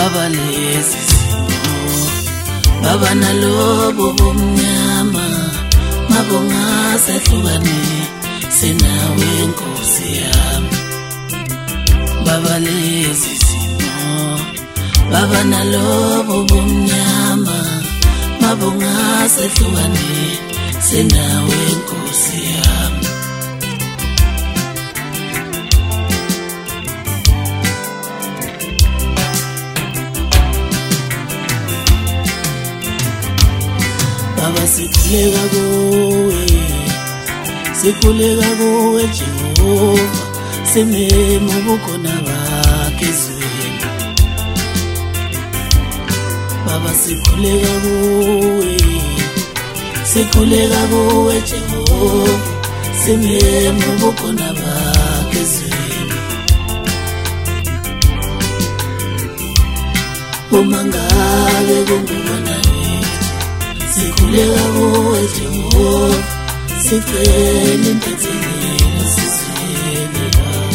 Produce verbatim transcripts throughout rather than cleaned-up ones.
baba lezi simo baba nalobo bomnyama mabonga sehlukane senawe Nkosi yami baba lezi simo baba nalobo bomnyama mabonga sehlukane senawe Nkosi yami baba sikhuleka kuwe sikhuleka kuwe Jehova sememo bukhona bakhe ezweni baba sikhuleka kuwe sikhuleka kuwe Jehova sememo bukhona bakhe ezweni uma ngabe kungubona sikhuleka kuwe Jehova sicela impethelo sisele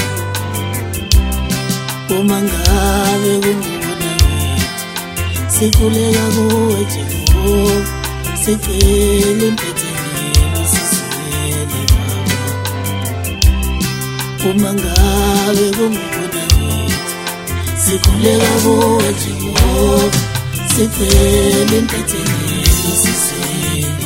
uma ngabe kungubona sikhuleka kuwe Jehova sicela impethelo sisele uma ngabe kungubona sikhuleka kuwe Jehova sicela impethelo sisele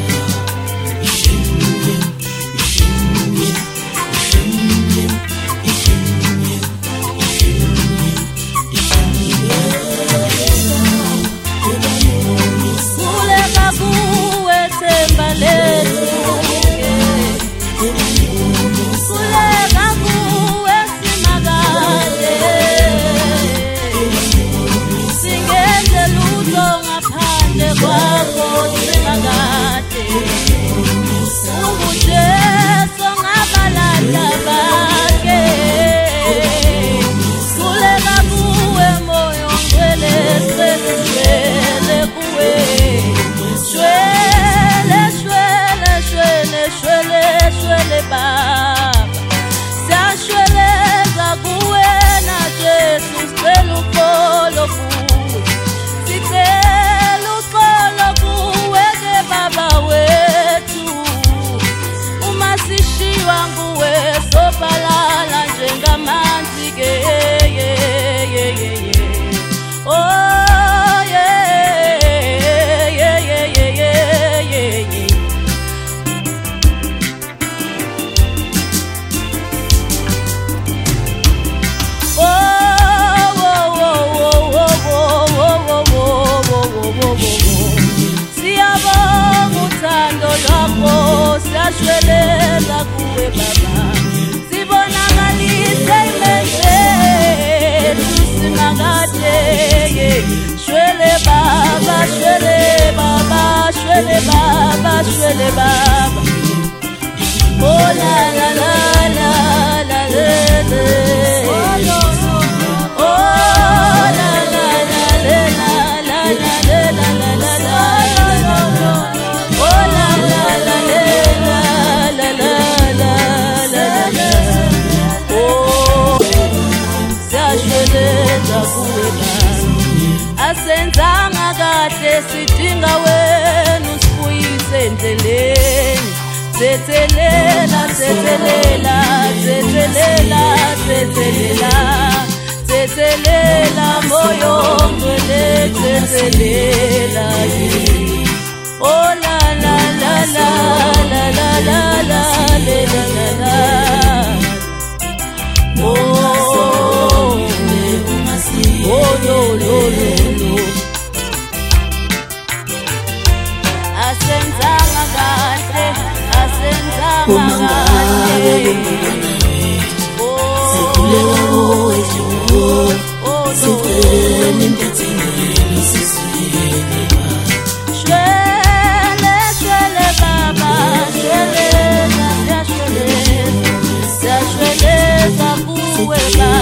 Baba, shwele baba, oh la la la la la la la, oh la la la la la la la la la la, oh la la la la la la la la la, oh sashwele zakuwe baba, asenzanga kade sidinga wena endleleni thethelela thethelela thethelela thethelela thethelela moyo ngwele thethelela oh la la la la la la la la la la oh oh no no no asenzanga kahle asenzanga kahle sikhuleka kuwe Jehova sicela impethelo sisele shwele shwele baba shwele shwele shwele kuwe baba